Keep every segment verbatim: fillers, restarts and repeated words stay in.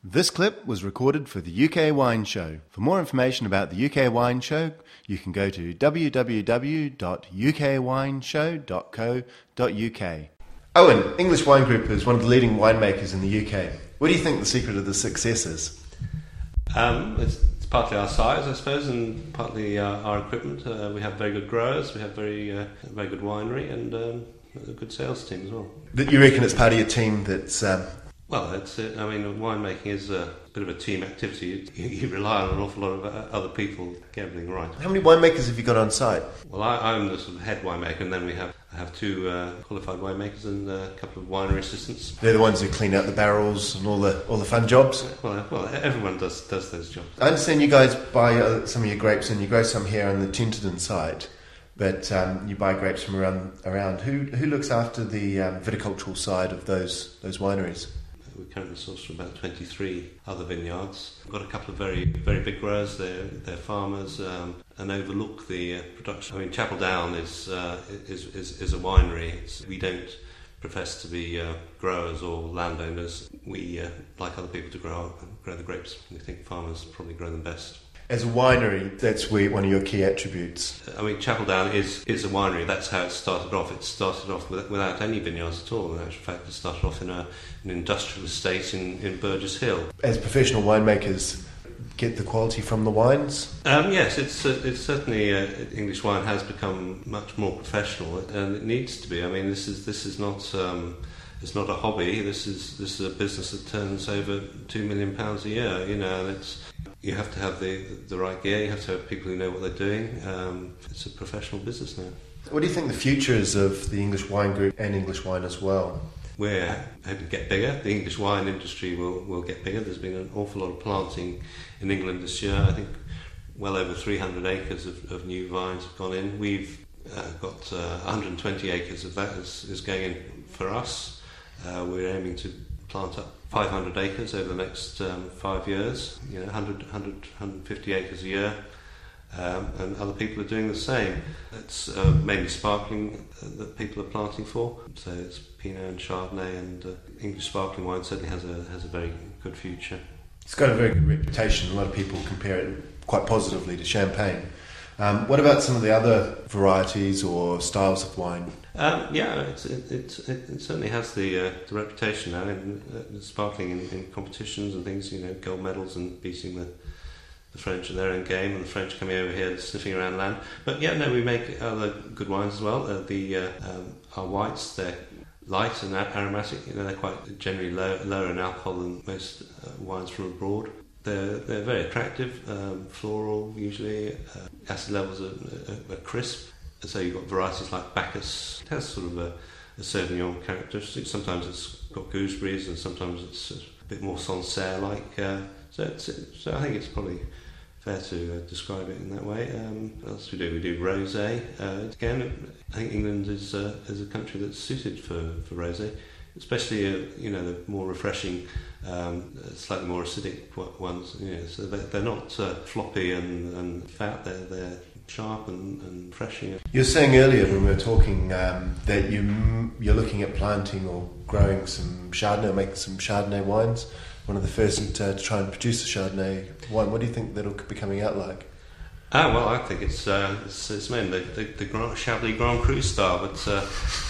This clip was recorded for the U K Wine Show. For more information about the U K Wine Show, you can go to w w w dot u k wine show dot co dot u k. Owen, English Wine Group is one of the leading winemakers in the U K. What do you think the secret of the success is? Um, it's, it's partly our size, I suppose, and partly uh, our equipment. Uh, we have very good growers, we have very uh, very good winery, and um, a good sales team as well. That you reckon it's part of your team that's... Um, Well, that's it. I mean, winemaking is a bit of a team activity. You, you rely on an awful lot of uh, other people to get everything right. How many winemakers have you got on site? Well, I, I'm the sort of head winemaker, and then we have I have two uh, qualified winemakers and a couple of winery assistants. They're the ones who clean out the barrels and all the all the fun jobs? Well, well, everyone does does those jobs. I understand you guys buy uh, some of your grapes and you grow some here on the Tenterden site, but um, you buy grapes from around. around. Who who looks after the um, viticultural side of those those wineries? We currently source from about twenty-three other vineyards. We've got a couple of very very big growers. They're, they're farmers um, and overlook the uh, production. I mean, Chapel Down is uh, is, is is a winery. It's, we don't profess to be uh, growers or landowners. We uh, like other people to grow grow the grapes. We think farmers probably grow them best. As a winery, that's where one of your key attributes. I mean, Chapel Down is, is a winery. That's how it started off. It started off with, without any vineyards at all. In actual fact, it started off in a, an industrial estate in, in Burgess Hill. As professional winemakers, get the quality from the wines? Um, yes, it's uh, it's certainly uh, English wine has become much more professional, and it needs to be. I mean, this is this is not um, it's not a hobby. This is this is a business that turns over two million pounds a year. You know, and it's. You have to have the, the right gear, you have to have people who know what they're doing. Um, it's a professional business now. What do you think the future is of the English Wine Group and English wine as well? We're hoping to get bigger. The English wine industry will, will get bigger. There's been an awful lot of planting in England this year. I think well over three hundred acres of, of new vines have gone in. We've uh, got uh, one hundred twenty acres of that is, is going in for us. Uh, we're aiming to plant up five hundred acres over the next um, five years, you know, one hundred, one hundred, one hundred fifty acres a year, um, and other people are doing the same. It's uh, mainly sparkling uh, that people are planting for, so it's Pinot and Chardonnay, and uh, English sparkling wine certainly has a has a very good future. It's got a very good reputation. A lot of people compare it quite positively to champagne. Um, what about some of the other varieties or styles of wine? Um, yeah, it's, it, it, it certainly has the, uh, the reputation now in uh, sparkling in, in competitions and things, you know, gold medals and beating the, the French in their own game, and the French coming over here sniffing around land. But yeah, no, we make other good wines as well. Uh, the uh, um, our whites, they're light and aromatic, you know, they're quite generally low, lower in alcohol than most uh, wines from abroad. They're, they're very attractive, um, floral usually, uh, acid levels are, are, are crisp. So you've got varieties like Bacchus. It has sort of a, a Sauvignon characteristic. Sometimes it's got gooseberries and sometimes it's a bit more Sancerre-like. Uh, so, it's, so I think it's probably fair to uh, describe it in that way. Um, what else do we do? We do rosé. Uh, again, I think England is, uh, is a country that's suited for, for rosé. Especially, uh, you know, the more refreshing, um, slightly more acidic ones. You know, so they're, they're not uh, floppy and, and fat. They're they're sharp and, and fresh. You know. You were saying earlier when we were talking um, that you you're looking at planting or growing some Chardonnay, making some Chardonnay wines. One of the first to, to try and produce a Chardonnay wine. What do you think that'll be coming out like? Ah, well, I think it's uh, it's, it's mainly the, the, the Grand, Chablis Grand Cru style, but uh,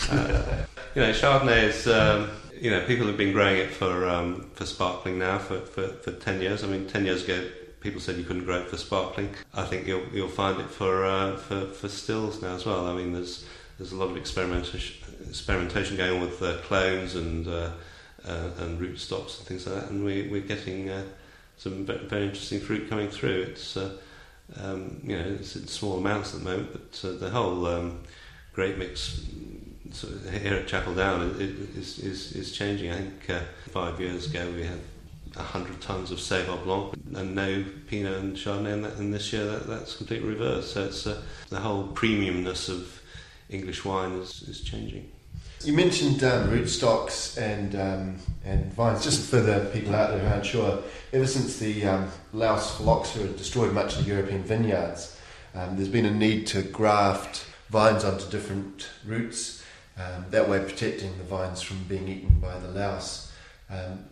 uh, you know, Chardonnay is um, you know, people have been growing it for um, for sparkling now for, for, for ten years. I mean, ten years ago, people said you couldn't grow it for sparkling. I think you'll you'll find it for uh, for for stills now as well. I mean, there's there's a lot of experimentation experimentation going on with uh, clones and uh, uh, and rootstocks and things like that, and we we're getting uh, some very, very interesting fruit coming through. It's uh, Um, you know, it's in small amounts at the moment, but uh, the whole um, grape mix sort of here at Chapel Down is is, is changing. I think uh, five years ago we had a hundred tons of Sauvignon Blanc and no Pinot and Chardonnay, and, that, and this year that, that's completely reversed. So it's uh, the whole premiumness of English wine is, is changing. You mentioned um, rootstocks and um, and vines. Just for the people out there who aren't sure, ever since the um, Laos phylloxera destroyed much of the European vineyards, um, there's been a need to graft vines onto different roots, um, that way protecting the vines from being eaten by the louse. Um,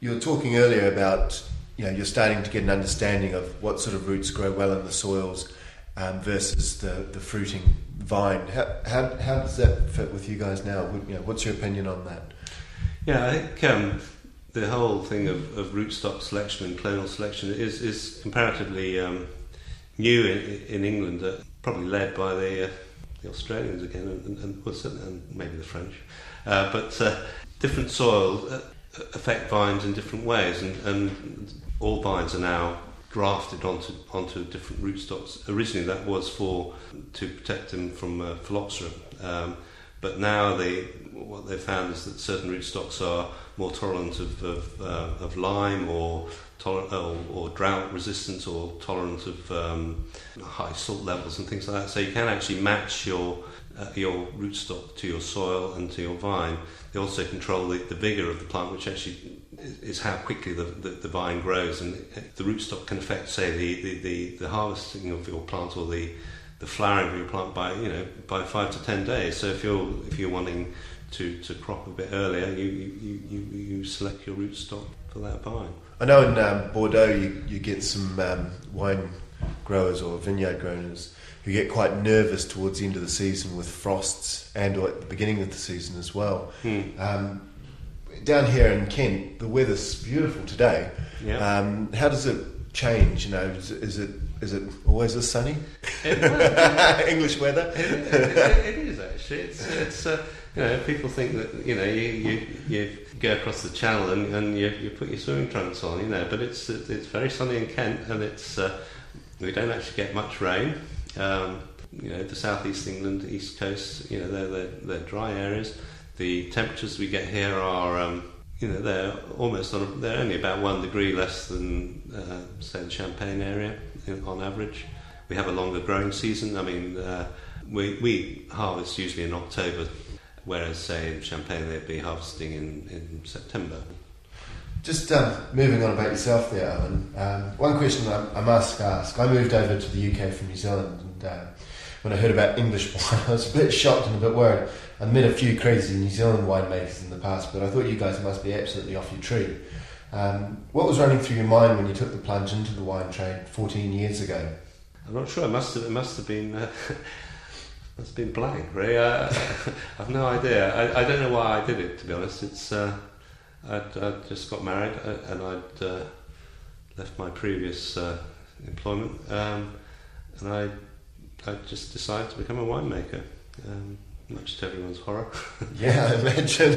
You were talking earlier about, you know, you're starting to get an understanding of what sort of roots grow well in the soils um, versus the, the fruiting vine. How, how how does that fit with you guys now? You know, what's your opinion on that? Yeah, I think um, the whole thing of, of rootstock selection and clonal selection is is comparatively um, new in, in England, uh, probably led by the uh, the Australians again, and, and, well, certainly, and maybe the French. Uh, but uh, different soils uh, affect vines in different ways, and, and all vines are now grafted onto onto different rootstocks. Originally, that was for to protect them from uh, phylloxera, um, but now they what they found is that certain rootstocks are more tolerant of of, uh, of lime or, toler- or or drought resistance or tolerant of um, high salt levels and things like that. So you can actually match your uh, your rootstock to your soil and to your vine. They also control the, the vigour of the plant, which actually is how quickly the, the, the vine grows, and the rootstock can affect, say, the, the, the, the harvesting of your plant or the, the flowering of your plant by you know by five to ten days. So if you're if you're wanting to, to crop a bit earlier, you you, you, you select your rootstock for that vine. I know in um, Bordeaux you, you get some um, wine growers or vineyard growers who get quite nervous towards the end of the season with frosts and or at the beginning of the season as well. Hmm. Um, down here in Kent, the weather's beautiful today. Yeah. Um, how does it change? You know, is, is it is it always this sunny? It, well, English weather. It, it, it is actually. It's it's uh, you know, people think that you know you, you, you go across the channel and, and you, you put your swimming trunks on, you know, but it's it's very sunny in Kent, and it's uh, we don't actually get much rain. Um, you know, the southeast England, east coast, you know, they're, they're they're dry areas. The temperatures we get here are, um, you know, they're almost on. A, they're only about one degree less than, uh, say, the Champagne area on average. We have a longer growing season. I mean, uh, we we harvest usually in October, whereas, say, in Champagne they'd be harvesting in, in September. Just um, moving on about yourself there, Alan. Um, one question I, I must ask. I moved over to the U K from New Zealand, and uh, when I heard about English wine, I was a bit shocked and a bit worried. I'd met a few crazy New Zealand winemakers in the past, but I thought you guys must be absolutely off your tree. Um, what was running through your mind when you took the plunge into the wine trade fourteen years ago? I'm not sure. It must have. It must have been. Uh, must have been blank, really. Uh, I've no idea. I, I don't know why I did it. To be honest, it's. Uh, I'd, I'd just got married and I'd uh, left my previous uh, employment, um, and I I just decided to become a winemaker, um, much to everyone's horror. Yeah, I imagine.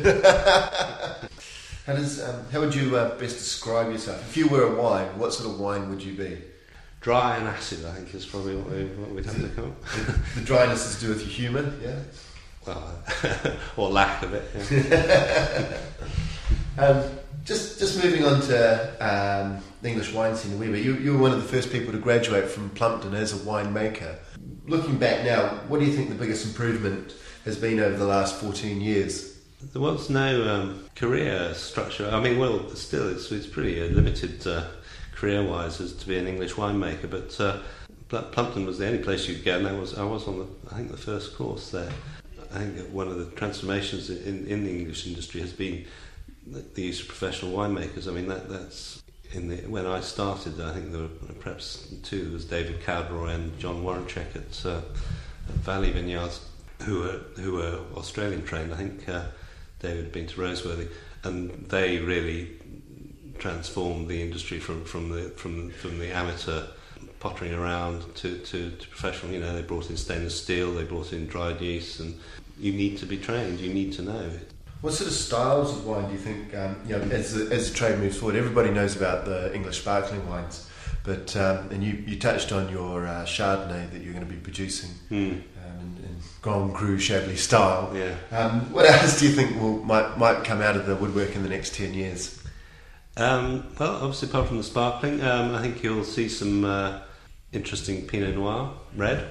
How does um, how would you uh, best describe yourself? If you were a wine, what sort of wine would you be? Dry and acid, I think, is probably what, we, what we'd have to come. The dryness is to do with your humour, yeah. Well, or lack of it. Yeah. Um, just just moving on to um, the English wine scene a wee bit. You, you were one of the first people to graduate from Plumpton as a winemaker. Looking back now, what do you think the biggest improvement has been over the last fourteen years? There was no um, career structure. I mean, well, still, it's, it's pretty uh, limited uh, career-wise as to be an English winemaker, but uh, Plumpton was the only place you could go, and that was, I was on, the, I think, the first course there. I think that one of the transformations in, in the English industry has been the use of professional winemakers. I mean, that that's in the when I started. I think there were perhaps two. There was David Cowderoy and John Warrencheck at, uh, at Valley Vineyards, who were who were Australian trained. I think uh, David had been to Roseworthy, and they really transformed the industry from from the from from the amateur pottering around to, to, to professional. You know, they brought in stainless steel, they brought in dried yeast, and you need to be trained. You need to know. What sort of styles of wine do you think, um, you know, as the, as the trade moves forward? Everybody knows about the English sparkling wines, but um, and you, you touched on your uh, Chardonnay that you're going to be producing mm. um, in, in Grand Cru Chablis style. Yeah. Um, what else do you think will might might come out of the woodwork in the next ten years? Um, well, obviously, apart from the sparkling, um, I think you'll see some uh, interesting Pinot Noir, red.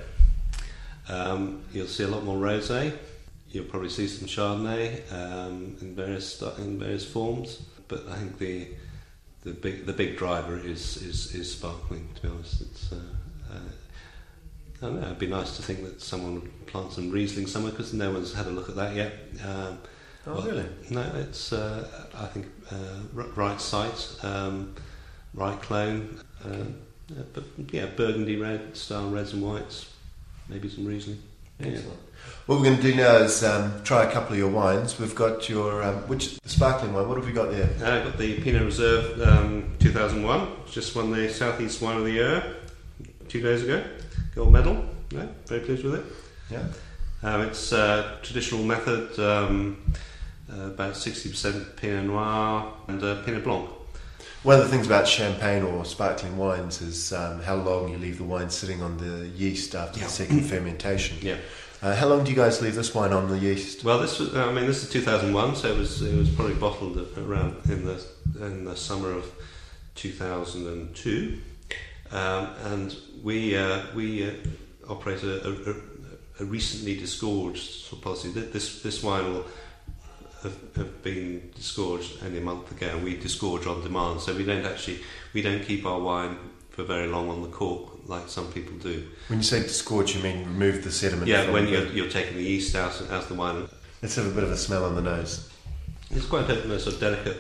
Um, you'll see a lot more rosé. You'll probably see some Chardonnay um, in various in various forms, but I think the the big the big driver is is, is sparkling. To be honest, it's uh, uh, I don't know. It'd be nice to think that someone would plant some Riesling somewhere, because no one's had a look at that yet. Um, Oh, really? No, it's uh, I think uh, right sight, um, right clone, uh, yeah, but yeah, burgundy red, style reds and whites, maybe some Riesling. Yeah. What we're going to do now is um, try a couple of your wines. We've got your um, which sparkling wine. What have we got there? Uh, I've got the Pinot Reserve um, two thousand one. Just won the Southeast Wine of the Year two days ago. Gold medal. Yeah, very pleased with it. Yeah. Um, it's uh, traditional method. Um, uh, about sixty percent Pinot Noir and uh, Pinot Blanc. One of the things about champagne or sparkling wines is um, how long you leave the wine sitting on the yeast after Yeah. the second fermentation. Yeah. Uh, how long do you guys leave this wine on the yeast? Well, this was. I mean, this is two thousand one, so it was. It was probably bottled around in the in the summer of two thousand two, um, and we uh, we uh, operate a, a, a recently disgorged sort of policy. This this wine will have, have been disgorged only a month ago, and we disgorge on demand. So we don't actually we don't keep our wine for very long on the cork like some people do. When you say disgorge, you mean remove the sediment? Yeah, from when the, you're, you're taking the yeast out as the wine. Let's have a bit of a smell on the nose. It's quite a, a sort of delicate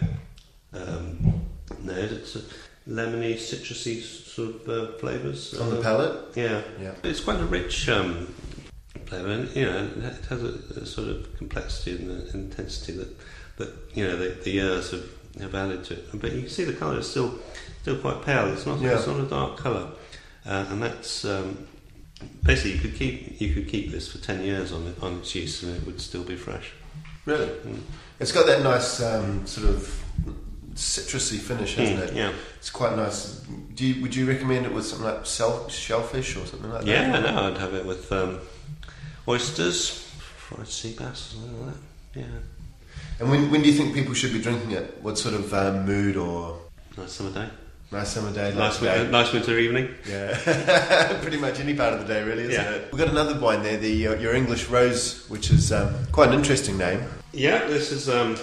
um, nose. It's a lemony, citrusy sort of uh, flavours On the uh, palate? Yeah, Yeah. it's quite a rich um, flavour, and you know it has a, a sort of complexity and uh, intensity that that you know the, the years have, have added to it. But you can see the colour is still still quite pale. It's not Yeah. it's not a dark colour, uh, and that's um, basically you could keep you could keep this for ten years on it, on its yeast, and it would still be fresh. Really? Mm. It's got that nice um, sort of citrusy finish, hasn't Mm, it? yeah. It's quite nice. Do you, would you recommend it with something like shell, shellfish or something like Yeah, that? no, I'd have it with um, oysters, fried sea bass, or something like that. Yeah, And when, when do you think people should be drinking it? What sort of um, mood or nice summer day, nice summer day? nice day? winter, nice winter evening. Yeah, pretty much any part of the day, really, isn't Yeah. it? We've got another wine there, the uh, your English Rose, which is um, quite an interesting name. Yeah, this is. Um,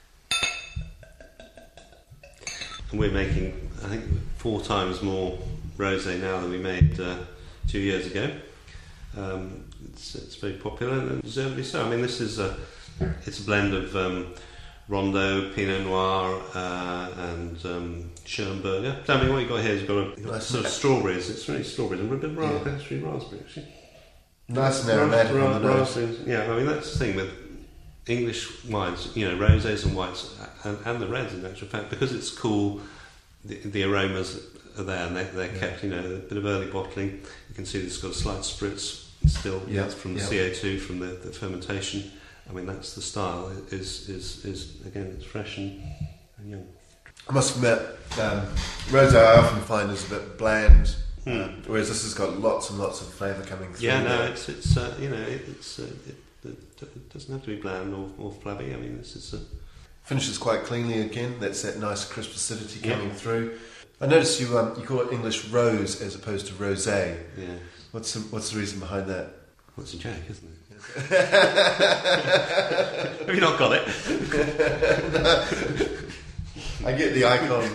we're making, I think, four times more rosé now than we made uh, two years ago. Um, it's, it's very popular and deservedly so. I mean, this is a it's a blend of um, Rondo, Pinot Noir, uh, and um, Schönberger. Tell me what you got here. You've got a, you've got Nice. sort of strawberries. It's really strawberries and a bit of ra- Yeah. actually raspberry. Actually. Nice and aromatic Ra- on the ra- nose. raspberries. Yeah, I mean that's the thing with English wines, you know, rosés and whites, and, and the reds in actual fact, because it's cool, the, the aromas are there and they, they're Yeah. kept, you know, a bit of early bottling. You can see it's got a slight spritz still Yeah, that's from the yeah. C O two, from the, the fermentation. I mean, that's the style, is, is, is again, it's fresh and, and young. I must admit, um, rosé I often find is a bit bland, Hmm. um, whereas this has got lots and lots of flavour coming through. Yeah, no, there. it's, it's uh, you know, it, it's, uh, it, it, it doesn't have to be bland or, or flabby. I mean, this is a... Finishes quite cleanly again. That's that nice crisp acidity Yeah. coming through. I noticed you um, you call it English Rose as opposed to Rosé. Yeah. What's the, what's the reason behind that? Well, it's a joke, isn't it? Have you not got it? I get the icon.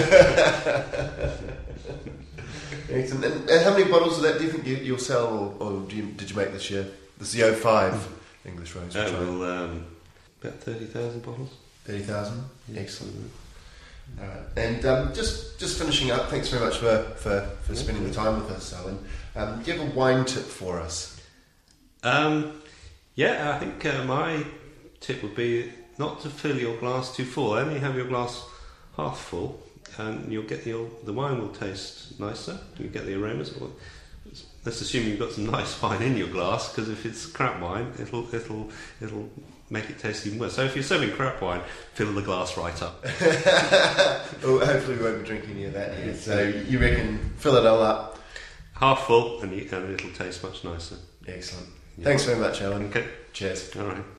Excellent. And, and how many bottles of that do you think you, you'll sell, or, or do you, did you make this year? This is the oh five English Rose. Oh, well, um, about thirty thousand bottles. thirty thousand. Yeah. Excellent. All right. And um, just just finishing up, thanks very much for, for, for spending the time with us, Alan. Um, do you have a wine tip for us? Um, yeah, I think uh, my tip would be not to fill your glass too full. Only have your glass half full, and you'll get your the wine will taste nicer. You get the aromas. Let's assume you've got some nice wine in your glass, because if it's crap wine, it'll it'll it'll make it taste even worse. So if you're serving crap wine, fill the glass right up. Oh, hopefully we won't be drinking any of that here. So you reckon fill it all up? Half full, and, you, and it'll taste much nicer. Excellent. Yeah. Thanks very much, Alan. Okay. Cheers. All right.